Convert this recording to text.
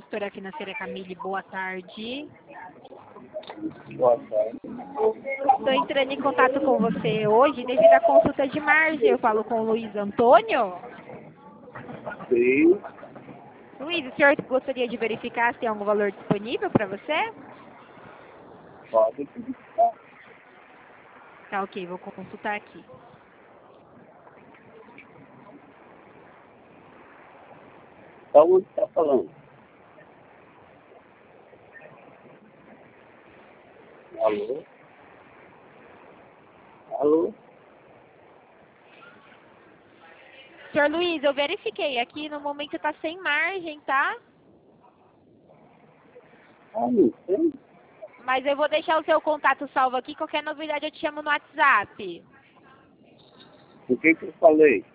consultora financeira Camille, boa tarde. Boa tarde. Estou entrando em contato com você hoje devido à consulta de margem. Eu falo com o Luiz Antônio. Sim, Luiz, o senhor gostaria de verificar se tem algum valor disponível para você? pode. Tá, ok, vou consultar aqui. Da onde está falando? Alô? Alô? Senhor Luiz, eu verifiquei aqui, no momento está sem margem, tá? Ah, não sei. Mas eu vou deixar o seu contato salvo aqui, qualquer novidade eu te chamo no WhatsApp. O que eu falei?